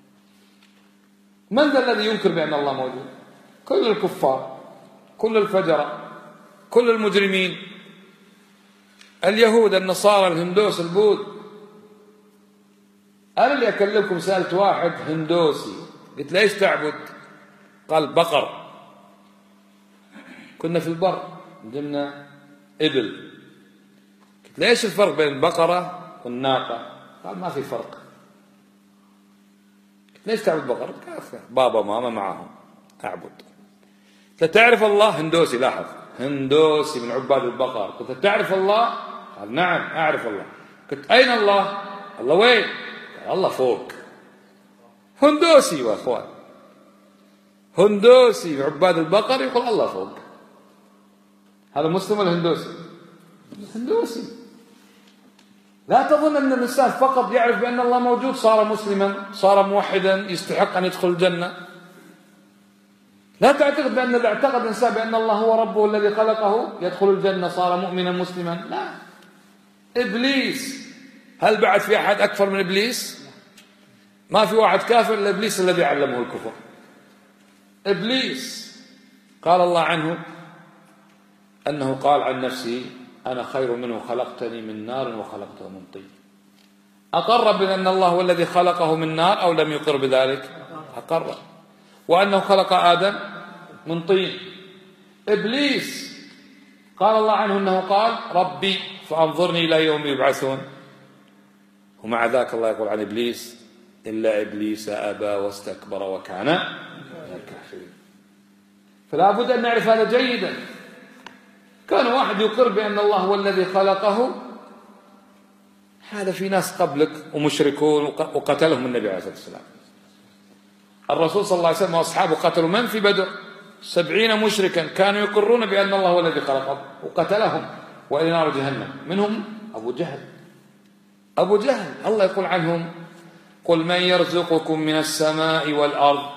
من ذا الذي ينكر بأن الله موجود؟ كل الكفار، كل الفجرة، كل المجرمين، اليهود، النصارى، الهندوس، البوذ. أنا اللي أكلمكم سألت واحد هندوسي قلت له ايش تعبد؟ قال بقر. كنا في البر قدمنا إبل، قلت له ايش الفرق بين البقرة والناقة؟ قال ما في فرق. قلت له ايش تعبد بقر؟ قال بابا وماما معهم أعبد. قلت تعرف الله؟ هندوسي، لاحظ، هندوسي من عباد البقر. قلت تعرف الله؟ قال نعم أعرف الله. قلت أين الله؟ الله وين؟ قال الله فوق. هندوسي يا أخوان، هندوسي عباد البقر يقول الله فوق. هذا مسلم ولا هندوسي؟ هندوسي. لا تظن أن الإنسان فقط يعرف بأن الله موجود صار مسلما، صار موحدا، يستحق أن يدخل الجنة. لا تعتقد بأن إذا اعتقد الإنسان بأن الله هو ربه الذي خلقه يدخل الجنة صار مؤمنا مسلما. لا. إبليس، هل بعد في أحد أكفر من إبليس؟ ما في واحد كافر إلا إبليس الذي علمه الكفر. إبليس قال الله عنه أنه قال عن نفسه أنا خير منه خلقتني من نار وخلقته من طين. أقر بأن الله هو الذي خلقه من نار أو لم يقر بذلك؟ أقر. وأنه خلق آدم من طين. إبليس قال الله عنه أنه قال ربي فأنظرني إلى يوم يبعثون، ومع ذاك الله يقول عن إبليس إلا إبليس أبى واستكبر وكان من الكافرين. فلا بد أن نعرف هذا جيدا. كان واحد يقر بأن الله هو الذي خلقه، هذا في ناس قبلك ومشركون وقتلهم النبي عليه الصلاة والسلام. الرسول صلى الله عليه وسلم وأصحابه قتلوا من في بدر؟ 70 مشركا كانوا يقرون بأن الله هو الذي خلقهم وقتلهم وإلى نار جهنم. منهم أبو جهل. أبو جهل الله يقول عنهم قل من يرزقكم من السماء والأرض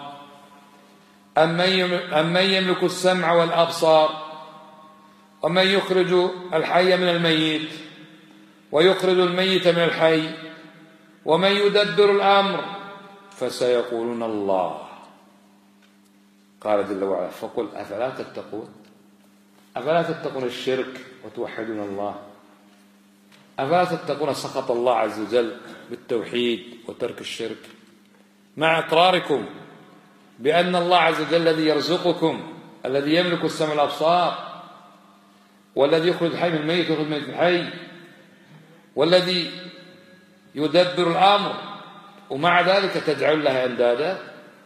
أمن يملك السمع والأبصار ومن يخرج الحي من الميت ويخرج الميت من الحي ومن يدبر الأمر فسيقولون الله. قال جل وعلا فقل أفلا تتقون؟ أفلا تتقون الشرك وتوحدون الله؟ أفلا تتقون سخط الله عز وجل بالتوحيد وترك الشرك، مع إقراركم بأن الله عز وجل الذي يرزقكم، الذي يملك السمع والأبصار، والذي يخرج الحي من الميت ويخرج الميت من الحي، والذي يدبر الأمر، ومع ذلك تجعل لها أندادا؟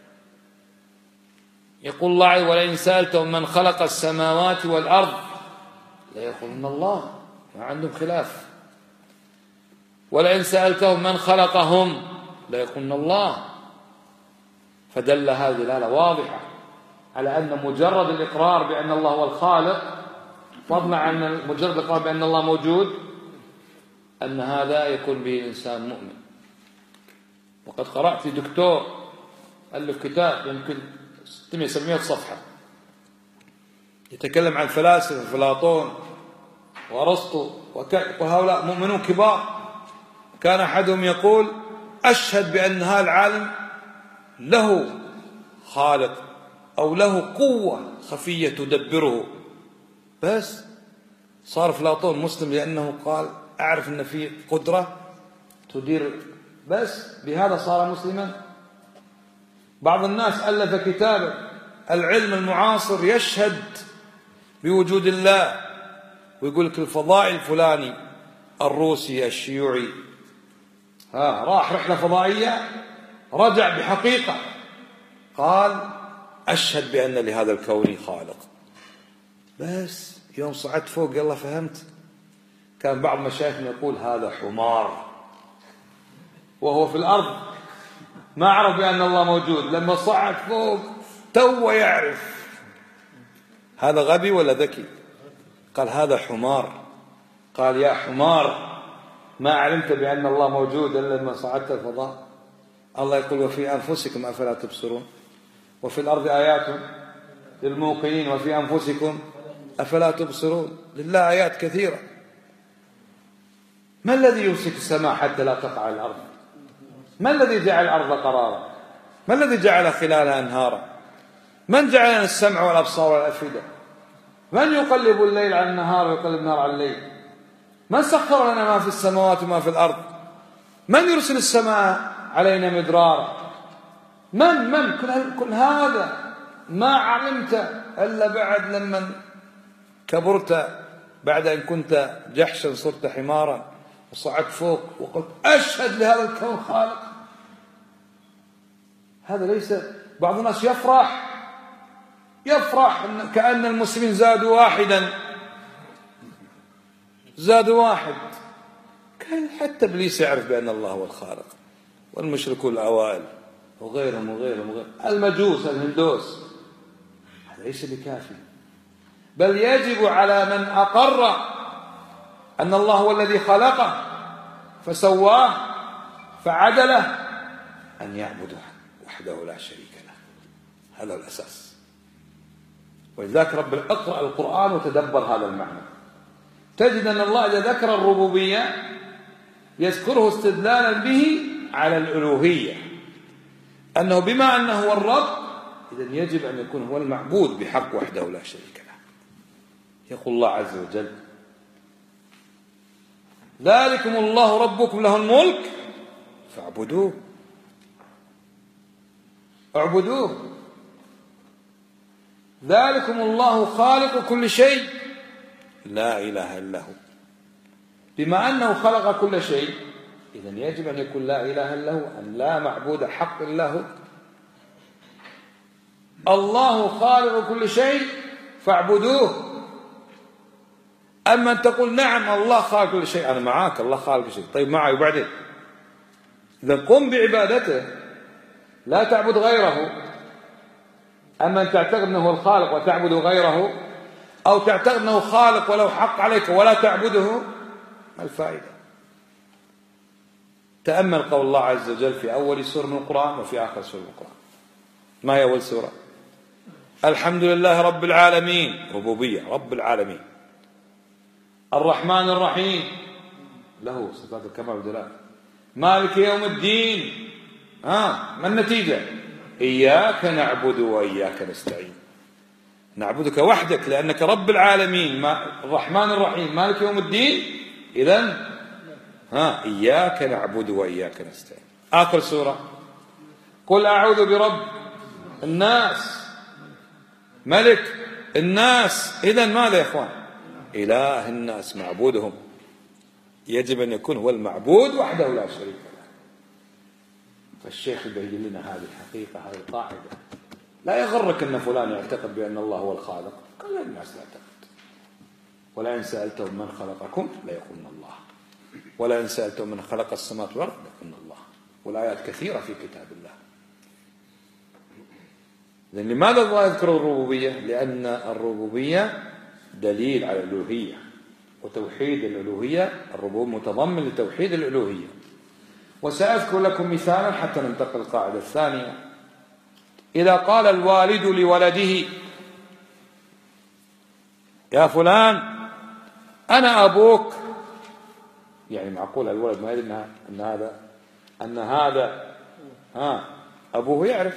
يقول الله ولئن سألتهم من خلق السماوات والأرض ليقولون الله، ما عندهم خلاف. ولئن سألتهم من خلقهم ليقولون الله. فدل هذه دلالة واضحة على أن مجرد الإقرار بأن الله هو الخالق، فضلا عن مجرد الإقرار بأن الله موجود، أن هذا يكون به الإنسان مؤمن. وقد قرأت في دكتور ألف كتاب يمكن 600-700 صفحة يتكلم عن الفلاسفة أفلاطون وأرسطو وهؤلاء مؤمنون كبار، كان أحدهم يقول أشهد بأن هذا العالم له خالق أو له قوة خفية تدبره، بس صار أفلاطون مسلم لأنه قال أعرف أن في قدرة تدير، بس بهذا صار مسلما. بعض الناس ألف كتابا العلم المعاصر يشهد بوجود الله، ويقول لك الفضائي الفلاني الروسي الشيوعي راح رحلة فضائية رجع بحقيقة قال أشهد بأن لهذا الكون خالق، بس يوم صعدت فوق يلا فهمت. كان بعض مشايخنا يقول هذا حمار، وهو في الأرض ما عرف بأن الله موجود، لما صعد فوق تو يعرف. هذا غبي ولا ذكي؟ قال هذا حمار. قال يا حمار ما علمت بأن الله موجود إلا لما صعدت الفضاء. الله يقول وفي أنفسكم أفلا تبصرون وفي الأرض آيات للموقنين وفي أنفسكم أفلا تبصرون. لله آيات كثيرة. ما الذي يمسك السماء حتى لا تقع على الأرض؟ ما الذي جعل الأرض قرارا؟ ما الذي جعل خلالها أنهارا؟ من جعل لنا السمع والأبصار والأفئدة؟ من يقلب الليل على النهار ويقلب النهار على الليل؟ من سخر لنا ما في السماوات وما في الأرض؟ من يرسل السماء علينا مدرارا؟ من كل هذا ما علمت إلا بعد لما كبرت، بعد أن كنت جحشا صرت حمارا وصعدت فوق وقلت أشهد لهذا الكون خالق. هذا ليس. بعض الناس يفرح كأن المسلمين زادوا واحد. كان حتى إبليس يعرف بأن الله هو الخالق، والمشركون الأوائل وغيرهم المجوس الهندوس. هذا ليس بكافي، بل يجب على من أقر أن الله هو الذي خلقه فسواه فعدله أن يعبده وحده لا شريك له. هذا الأساس. ولذلك رب اقرأ القرآن وتدبر هذا المعنى، تجد أن الله إذا ذكر الربوبية يذكره استدلالا به على الألوهية، أنه بما أنه هو الرب إذن يجب أن يكون هو المعبود بحق وحده لا شريك له. يقول الله عز وجل ذلكم الله ربكم له الملك فاعبدوه. اعبدوه. ذلكم الله خالق كل شيء لا إله إلا هو. بما أنه خلق كل شيء إذن يجب أن يكون لا إله إلا هو، أن لا معبود حق إلا هو. الله خالق كل شيء فاعبدوه. أما أن تقول نعم الله خالق كل شيء، أنا معاك الله خالق كل شيء، طيب معي وبعدين؟ إذا قم بعبادته لا تعبد غيره. أما أن تعتقد أنه هو الخالق وتعبد غيره، أو تعتقد أنه خالق ولو حق عليك ولا تعبده، ما الفائدة؟ تأمل قول الله عز وجل في أول سورة من القرآن وفي آخر سورة من القرآن. ما هي أول سورة؟ الحمد لله رب العالمين، ربوبية رب العالمين. الرحمن الرحيم له صفات الكمال والجلال. مالك يوم الدين. ما النتيجة؟ إياك نعبد وإياك نستعين. نعبدك وحدك لأنك رب العالمين، الرحمن الرحيم، مالك يوم الدين، إذن إياك نعبد وإياك نستعين. آخر سورة قل أعوذ برب الناس ملك الناس. إذن ماذا يا إخوان؟ إله الناس معبودهم. يجب أن يكون هو المعبود وحده لا شريك له. فالشيخ يبين لنا هذه الحقيقة، هذه القاعدة. لا يغرك أن فلان يعتقد بأن الله هو الخالق، كل الناس لا تعتقد. ولئن سألتهم من خلقكم ليقولن الله، ولئن سألتهم من خلق السماوات والأرض ليقولن الله. والآيات كثيرة في كتاب الله. إذن لماذا الله يذكر الربوبية؟ لأن الربوبية دليل على الألوهية، وتوحيد الألوهية الربوبية متضمن لتوحيد الألوهية. وسأذكر لكم مثالا حتى ننتقل القاعدة الثانية. إذا قال الوالد لولده يا فلان أنا أبوك، يعني معقول الولد ما يدري أن هذا أبوه يعرف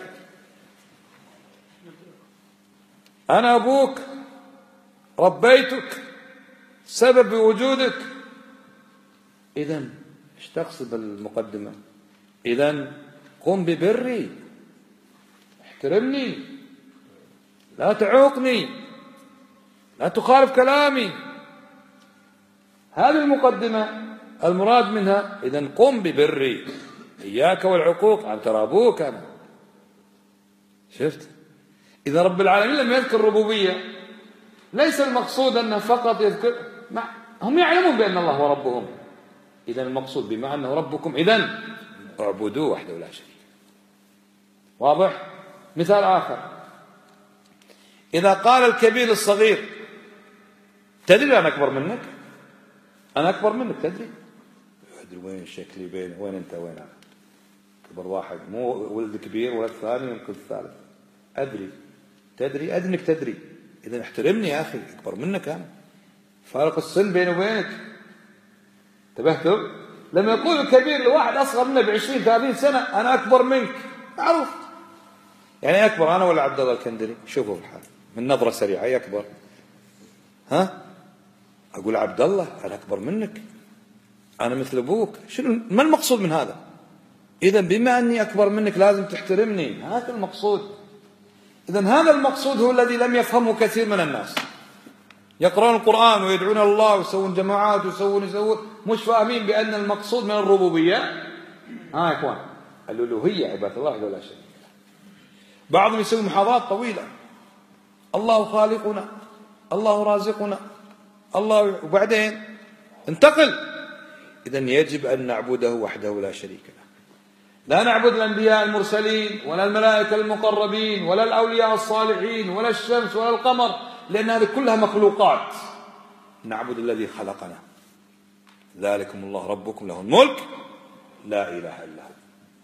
أنا أبوك ربيتك سبب وجودك. إذن إيش تقصد بالمقدمة؟ إذن قم ببري، احترمني، لا تعوقني، لا تخالف كلامي. هذه المقدمة المراد منها. إذن قم ببري، إياك والعقوق، أنت أبوك أنا. شفت؟ إذا رب العالمين لم يذكر الربوبية ليس المقصود أنه فقط يذكر، هم يعلمون بأن الله هو ربهم. إذن المقصود بما أنه ربكم إذن اعبدوه وحده لا شريك. واضح؟ مثال آخر، إذا قال الكبير للصغير تدري أنا أكبر منك؟ أنا أكبر منك تدري؟ أدري وين شكلي بينه، وين أنت وين أنا؟ كبر واحد، مو ولد كبير ولد ثاني يمكن الثالث. أدري تدري أدنك تدري. إذن احترمني يا أخي، أكبر منك أنا، فارق السن بيني وبينك. انتبهتوا؟ لما يقول الكبير لواحد أصغر منه ب20-30 سنة أنا أكبر منك، معروف يعني أكبر أنا ولا عبد الله الكندري؟ شوفوا الحال من نظرة سريعة أي أكبر؟ أقول عبد الله أنا أكبر منك، أنا مثل أبوك. شنو ما المقصود من هذا؟ إذن بما أني أكبر منك لازم تحترمني، هذا المقصود. إذن هذا المقصود هو الذي لم يفهمه كثير من الناس. يقرؤون القرآن ويدعون الله ويسوون جماعات ويسوون مش فاهمين بأن المقصود من الربوبية يا إخوان الألوهية، عبادة الله ولا شيء. بعضهم يسوي محاضرات طويلة، الله خالقنا، الله رازقنا، الله، وبعدين انتقل. إذن يجب أن نعبده وحده لا شريك له. لا نعبد الأنبياء المرسلين ولا الملائكة المقربين ولا الأولياء الصالحين ولا الشمس ولا القمر، لأن هذه كلها مخلوقات. نعبد الذي خلقنا، ذلكم الله ربكم له الملك لا إله إلا هو،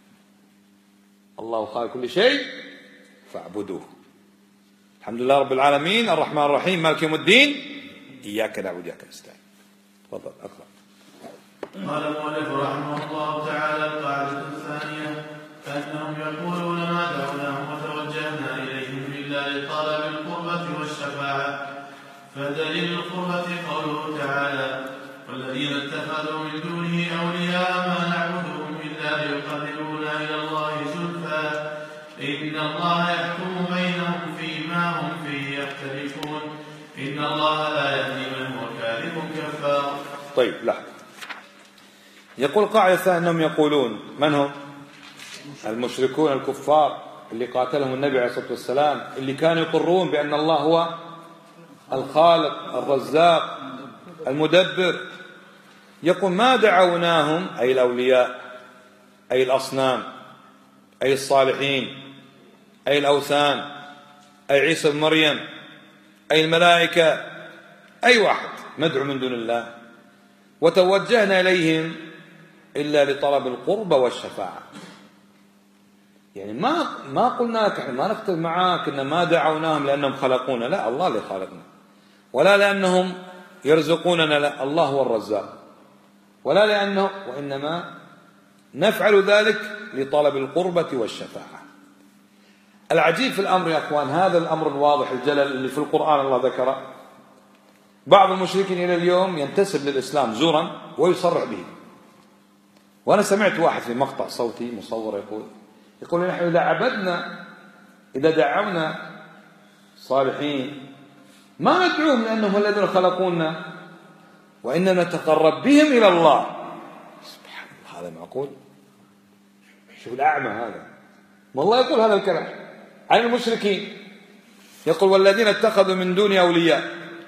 الله خالق كل شيء فاعبدوه. الحمد لله رب العالمين الرحمن الرحيم مالك يوم الدين إياك نعبد وإياك نستعين. تفضل أقرأ. قال المؤلف رحمه الله تعالى: القاعدة الثانية أنهم يقولون ما دعوناهم وتوجهنا إليهم إلا لطلب القربة والشفاعة. فدليل القربة قوله تعالى: والذين اتخذوا من دونه أولياء ما نعبدهم إلا ليقربونا إلى الله زلفى إن الله يحكم بينهم فيما هم فيه يختلفون إن الله لا يهدي من هو كاذب كفار. طيب لحظة، يقول قاعدة ثانية أنهم يقولون، من هم؟ المشركون الكفار اللي قاتلهم النبي عليه الصلاة والسلام، اللي كانوا يقرون بأن الله هو الخالق الرزاق المدبر. يقول ما دعوناهم، أي الأولياء أي الأصنام أي الصالحين أي الأوثان أي عيسى بن مريم أي الملائكة أي واحد مدعو من دون الله، وتوجهنا إليهم إلا لطلب القربة والشفاعة. يعني ما قلنا لك احنا ما نختلف معاك إن ما دعوناهم لأنهم خلقونا، لا، الله اللي خلقنا، ولا لأنهم يرزقوننا، لا، الله هو الرزاق، ولا لأنه، وإنما نفعل ذلك لطلب القربة والشفاعة. العجيب في الأمر يا أخوان، هذا الأمر الواضح الجلل اللي في القرآن الله ذكره، بعض المشركين إلى اليوم ينتسب للإسلام زورا ويصرح به. وأنا سمعت واحد في مقطع صوتي مصور يقول نحن إذا دعونا صالحين ما ندعوهم لأنهم الذين خلقونا، وإننا نتقرب بهم إلى الله. سبحان الله، هذا معقول؟ شوف الأعمى هذا، والله يقول هذا الكلام عن المشركين. يقول والذين اتخذوا من دون أولياء،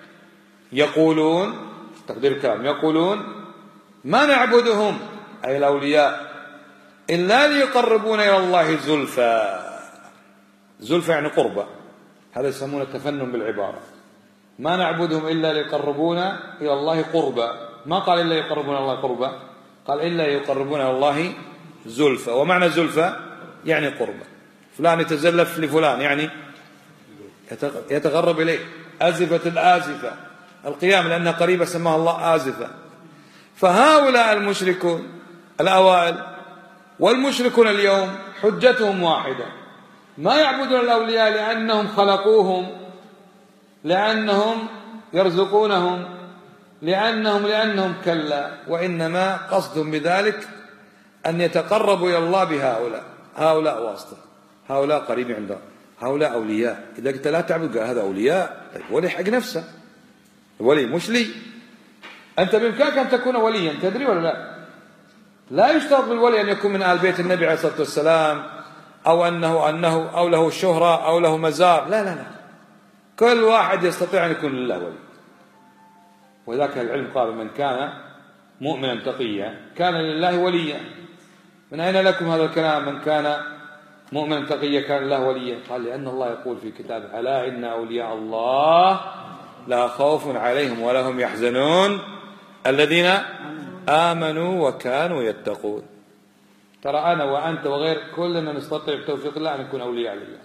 يقولون، تقدير الكلام، يقولون ما نعبدهم أي الأولياء إلا ليقربون إلى الله زلفى. زلفى يعني قربة، هذا يسمونه التفنن بالعبارة. ما نعبدهم إلا ليقربونا إلى الله قربة، ما قال إلا يقربون الله قربة، قال إلا يقربون إلى الله زلفى. ومعنى زلفى يعني قربة، فلان يتزلف لفلان يعني يتقرب إليه. أزفت الآزفة القيامة لأنها قريبة سماها الله آزفة. فهؤلاء المشركون الأوائل والمشركون اليوم حجتهم واحدة، ما يعبدون الأولياء لأنهم خلقوهم، لأنهم يرزقونهم، لأنهم كلا، وإنما قصدهم بذلك أن يتقربوا إلى الله بهؤلاء. هؤلاء واسطة، هؤلاء قريب عندهم، هؤلاء أولياء. إذا قلت لا تعبد قال هذا أولياء، طيب ولي حق نفسه، ولي مش لي. أنت بإمكانك أن تكون وليا، تدري ولا لا؟ لا يشترط بالولي أن يكون من آل بيت النبي عليه الصلاة والسلام، أو أو له شهرة أو له مزار، لا لا لا، كل واحد يستطيع أن يكون لله ولي. وذاك العلم قال من كان مؤمنا تقيا كان لله وليا. من أين لكم هذا الكلام من كان مؤمنا تقيا كان لله وليا؟ قال لأن الله يقول في كتابه ألا إن أولياء الله لا خوف عليهم ولا هم يحزنون الذين آمنوا وكانوا يتقون. ترى أنا وأنت وغير كلنا نستطيع بتوفيق الله أن نكون أولياء لله.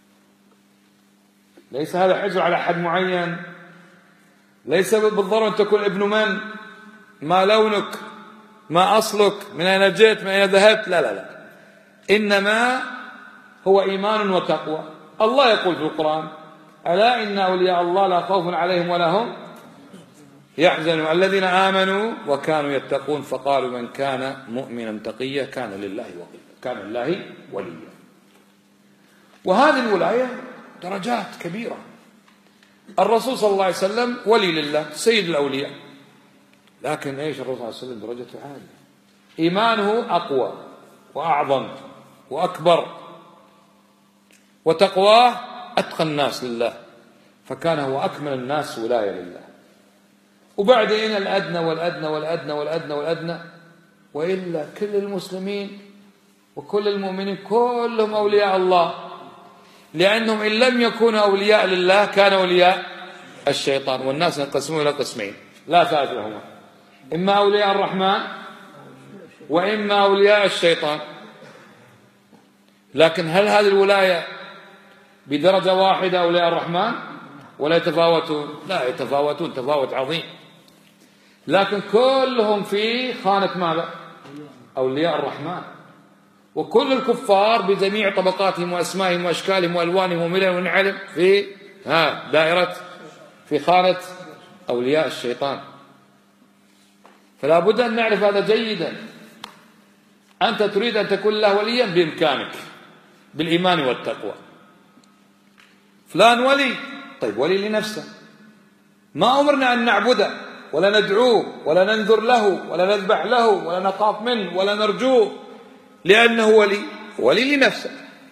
ليس هذا حجر على أحد معين، ليس بالضرورة أن تكون ابن من، ما لونك، ما أصلك، من أين جئت، من أين ذهبت، لا لا لا، إنما هو إيمان وتقوى. الله يقول في القرآن ألا إن أولياء الله لا خوف عليهم ولا هم يحزنون الذين آمنوا وكانوا يتقون. فقالوا من كان مؤمنا تقيا كان لله وقيا، كان لله وليا. وهذه الولاية درجات كبيرة. الرسول صلى الله عليه وسلم ولي لله سيد الأولياء، لكن إيش الرسول صلى الله عليه وسلم درجته عالية، إيمانه أقوى وأعظم وأكبر، وتقواه أتقى الناس لله، فكان هو أكمل الناس ولاية لله. وبعدين الأدنى والأدنى والأدنى والأدنى والأدنى، وإلا كل المسلمين وكل المؤمنين كلهم أولياء الله، لأنهم إن لم يكونوا أولياء لله كانوا أولياء الشيطان. والناس ينقسمون إلى قسمين لا ثالث لهما، إما أولياء الرحمن وإما أولياء الشيطان. لكن هل هذه الولاية بدرجة واحدة أولياء الرحمن ولا يتفاوتون؟ لا يتفاوتون تفاوت عظيم، لكن كلهم في خانة ماذا؟ أولياء الرحمن. وكل الكفار بجميع طبقاتهم وأسمائهم وأشكالهم وألوانهم ومللهم ونعلم في دائرة في خانة أولياء الشيطان. فلا بد أن نعرف هذا جيدا. أنت تريد أن تكون له وليا بإمكانك بالإيمان والتقوى. فلان ولي، طيب ولي لنفسه، ما أمرنا أن نعبده ولا ندعوه ولا ننذر له ولا نذبح له ولا نخاف منه ولا نرجوه، لأنه ولي لنفسه.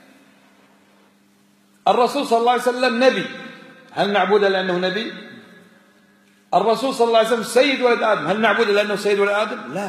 الرسول صلى الله عليه وسلم نبي، هل نعبده لأنه نبي؟ الرسول صلى الله عليه وسلم سيد ولد آدم، هل نعبده لأنه سيد ولد آدم؟ لا،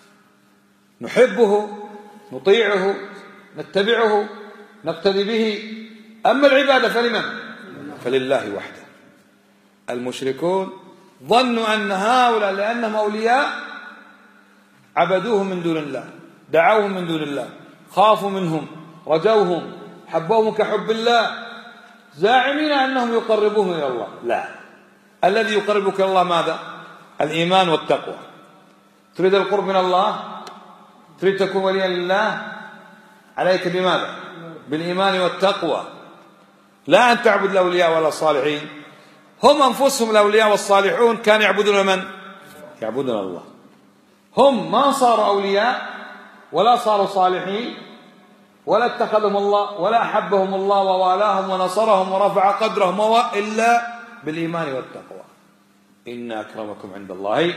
نحبه، نطيعه، نتبعه، نقتدي به. أما العبادة فلمن؟ فلله وحده. المشركون ظنوا أن هؤلاء لأنهم أولياء عبدوهم من دون الله، دعوهم من دون الله، خافوا منهم، رجوهم، حبوهم كحب الله، زاعمين أنهم يقربوهم إلى الله. لا، الذي يقربك إلى الله ماذا؟ الإيمان والتقوى. تريد القرب من الله، تريد تكون وليا لله، عليك بماذا؟ بالإيمان والتقوى، لا أن تعبد الأولياء ولا الصالحين. هم أنفسهم الأولياء والصالحون كانوا يعبدون من؟ يعبدون الله. هم ما صاروا أولياء ولا صاروا صالحين ولا اتخذهم الله ولا أحبهم الله ووالاهم ونصرهم ورفع قدرهم إلا بالإيمان والتقوى. إن أكرمكم عند الله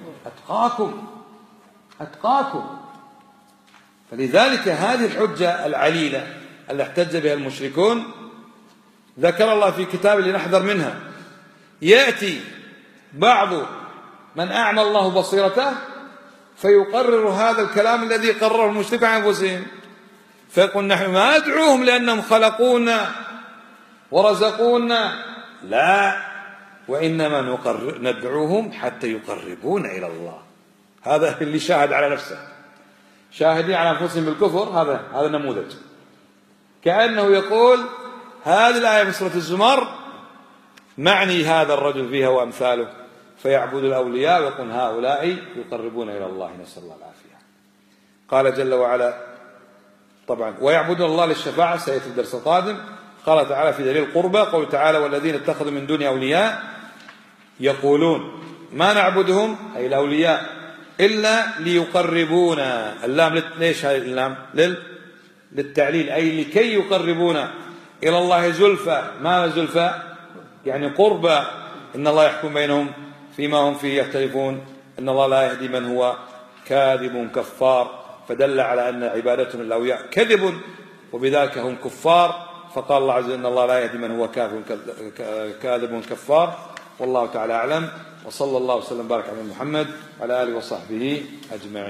أتقاكم. فلذلك هذه الحجة العليلة اللي احتج بها المشركون ذكر الله في كتابه لنحذر منها. يأتي بعض من أعمى الله بصيرته فيقرر هذا الكلام الذي قرره المشرك عن أنفسهم، فيقول نحن ما ندعوهم لأنهم خلقونا ورزقونا، لا، وإنما ندعوهم حتى يقربون إلى الله. هذا اللي شاهد على نفسه، شاهدين على أنفسهم بالكفر، هذا نموذج. كأنه يقول هذه الآية من سورة الزمر معني هذا الرجل فيها وأمثاله، فيعبد الأولياء ويقول هؤلاء يقربون إلى الله، نسأل الله العافية. قال جل وعلا طبعا ويعبدون الله للشفاعة، سيأتي الدرس القادم. قال تعالى في دليل القربى قول تعالى والذين اتخذوا من دونه أولياء يقولون ما نعبدهم أي الأولياء إلا ليقربونا. اللام ليش هذه اللام؟ للتعليل، أي لكي يقربونا إلى الله زلفى. ما زلفى؟ يعني قربى. إن الله يحكم بينهم فيما هم فيه يختلفون، إن الله لا يهدي من هو كاذب كفار، فدل على أن عبادتهم الأولياء كذب وبذلك هم كفار. فقال الله عز وجل إن الله لا يهدي من هو كاذب كفار. والله تعالى أعلم، وصلى الله وسلم وبارك على محمد وعلى آله وصحبه أجمعين.